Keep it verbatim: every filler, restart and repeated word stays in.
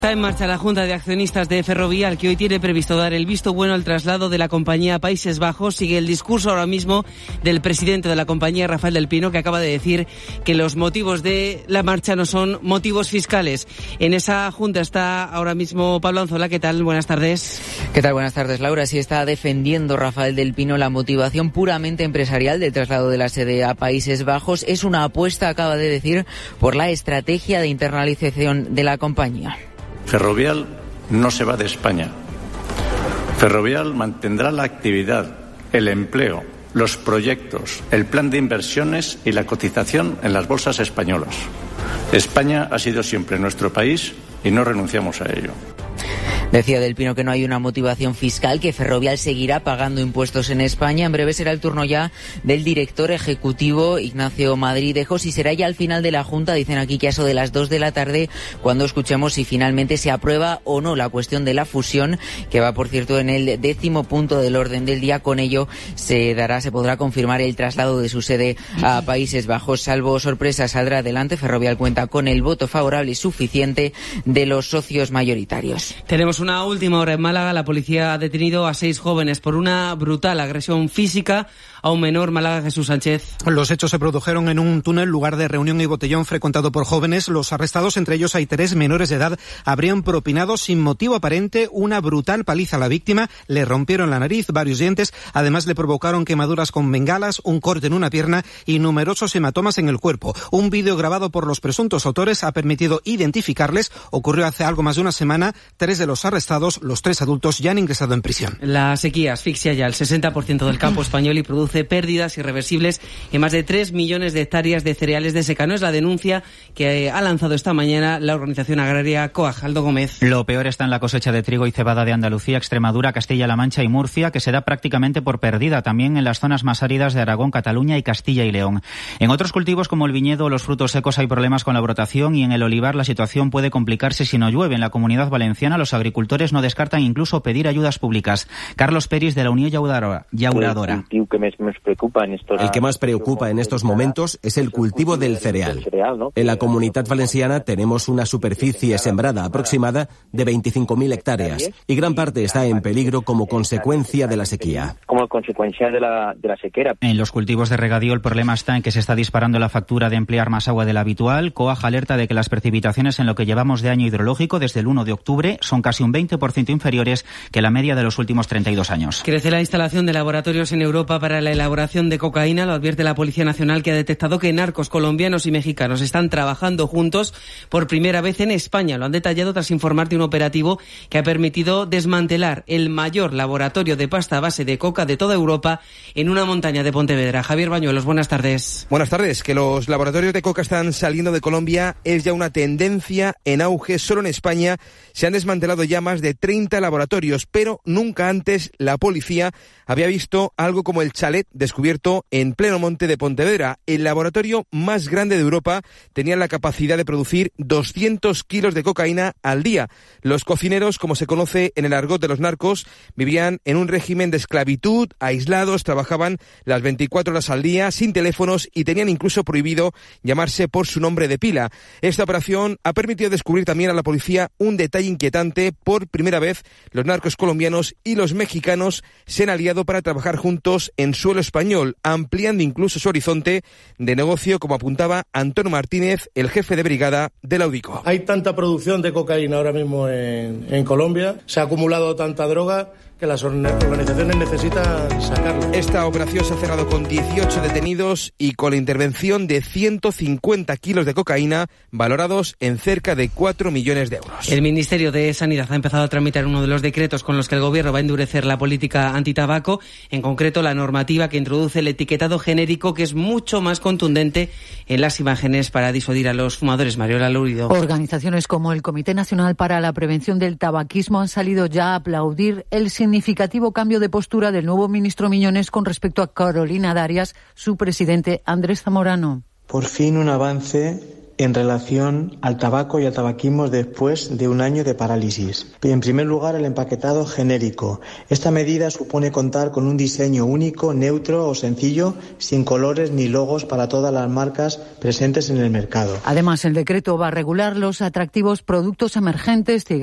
Está en marcha la Junta de Accionistas de Ferrovial, que hoy tiene previsto dar el visto bueno al traslado de la compañía a Países Bajos. Sigue el discurso ahora mismo del presidente de la compañía, Rafael del Pino, que acaba de decir que los motivos de la marcha no son motivos fiscales. En esa Junta está ahora mismo Pablo Anzola. ¿Qué tal? Buenas tardes. ¿Qué tal? Buenas tardes, Laura. Sí está defendiendo Rafael del Pino la motivación puramente empresarial del traslado de la sede a Países Bajos. Es una apuesta, acaba de decir, por la estrategia de internalización de la compañía. Ferrovial no se va de España. Ferrovial mantendrá la actividad, el empleo, los proyectos, el plan de inversiones y la cotización en las bolsas españolas. España ha sido siempre nuestro país y no renunciamos a ello. Decía del Pino que no hay una motivación fiscal, que Ferrovial seguirá pagando impuestos en España. En breve será el turno ya del director ejecutivo, Ignacio Madridejos, y será ya al final de la Junta, dicen aquí que a eso de las dos de la tarde, cuando escuchemos si finalmente se aprueba o no la cuestión de la fusión, que va, por cierto, en el décimo punto del orden del día. Con ello se dará, se podrá confirmar el traslado de su sede a Países Bajos. Salvo sorpresa, saldrá adelante. Ferrovial cuenta con el voto favorable y suficiente de los socios mayoritarios. Tenemos una última hora en Málaga. La policía ha detenido a seis jóvenes por una brutal agresión física a un menor. Málaga, Jesús Sánchez. Los hechos se produjeron en un túnel, lugar de reunión y botellón frecuentado por jóvenes. Los arrestados, entre ellos hay tres menores de edad, habrían propinado sin motivo aparente una brutal paliza a la víctima. Le rompieron la nariz, varios dientes, además le provocaron quemaduras con bengalas, un corte en una pierna y numerosos hematomas en el cuerpo. Un vídeo grabado por los presuntos autores ha permitido identificarles. Ocurrió hace algo más de una semana. Tres de los arrestados, los tres adultos, ya han ingresado en prisión. La sequía asfixia ya el sesenta por ciento del campo español y produce pérdidas irreversibles en más de tres millones de hectáreas de cereales de secano. Es la denuncia que ha lanzado esta mañana la organización agraria COAG. Aldo Gómez. Lo peor está en la cosecha de trigo y cebada de Andalucía, Extremadura, Castilla-La Mancha y Murcia, que se da prácticamente por perdida. También en las zonas más áridas de Aragón, Cataluña y Castilla y León. En otros cultivos como el viñedo o los frutos secos hay problemas con la brotación, y en el olivar la situación puede complicarse si no llueve. En la Comunidad Valenciana los agricultores no descartan incluso pedir ayudas públicas. Carlos Peris, de la Unión Llauradora. Llauradora. El que más preocupa en estos... El que más preocupa en estos momentos es el cultivo del cereal. En la Comunitat Valenciana tenemos una superficie sembrada aproximada de veinticinco mil hectáreas y gran parte está en peligro como consecuencia de la sequía. Como consecuencia de la, de la sequera. En los cultivos de regadío el problema está en que se está disparando la factura de emplear más agua de la habitual. COAG alerta de que las precipitaciones en lo que llevamos de año hidrológico desde el uno de octubre son casi un veinte por ciento inferiores que la media de los últimos treinta y dos años. Crece la instalación de laboratorios en Europa para la elaboración de cocaína. Lo advierte la Policía Nacional, que ha detectado que narcos colombianos y mexicanos están trabajando juntos por primera vez en España. Lo han detallado tras informar de un operativo que ha permitido desmantelar el mayor laboratorio de pasta a base de coca de toda Europa en una montaña de Pontevedra. Javier Bañuelos, buenas tardes. Buenas tardes. Que los laboratorios de coca están saliendo de Colombia es ya una tendencia en auge. Solo en España se han desmantelado ya más de treinta laboratorios, pero nunca antes la policía había visto algo como el chalet descubierto en pleno monte de Pontevedra. El laboratorio más grande de Europa tenía la capacidad de producir doscientos kilos de cocaína al día. Los cocineros, como se conoce en el argot de los narcos, vivían en un régimen de esclavitud, aislados, trabajaban las veinticuatro horas al día, sin teléfonos, y tenían incluso prohibido llamarse por su nombre de pila. Esta operación ha permitido descubrir también a la policía un detalle inquietante. Por primera vez, los narcos colombianos y los mexicanos se han aliado para trabajar juntos en suelo español, ampliando incluso su horizonte de negocio, como apuntaba Antonio Martínez, el jefe de brigada del Audico. Hay tanta producción de cocaína ahora mismo en, en Colombia, se ha acumulado tanta droga que las organizaciones necesitan sacarla. Esta operación se ha cerrado con dieciocho detenidos y con la intervención de ciento cincuenta kilos de cocaína, valorados en cerca de cuatro millones de euros. El Ministerio de Sanidad ha empezado a tramitar uno de los decretos con los que el Gobierno va a endurecer la política antitabaco, en concreto la normativa que introduce el etiquetado genérico, que es mucho más contundente en las imágenes para disuadir a los fumadores. Mariola Lurido. Organizaciones como el Comité Nacional para la Prevención del Tabaquismo han salido ya a aplaudir el significativo cambio de postura del nuevo ministro Miñones con respecto a Carolina Darias, su presidente Andrés Zamorano. Por fin un avance en relación al tabaco y al tabaquismo después de un año de parálisis. En primer lugar, el empaquetado genérico. Esta medida supone contar con un diseño único, neutro o sencillo, sin colores ni logos para todas las marcas presentes en el mercado. Además, el decreto va a regular los atractivos productos emergentes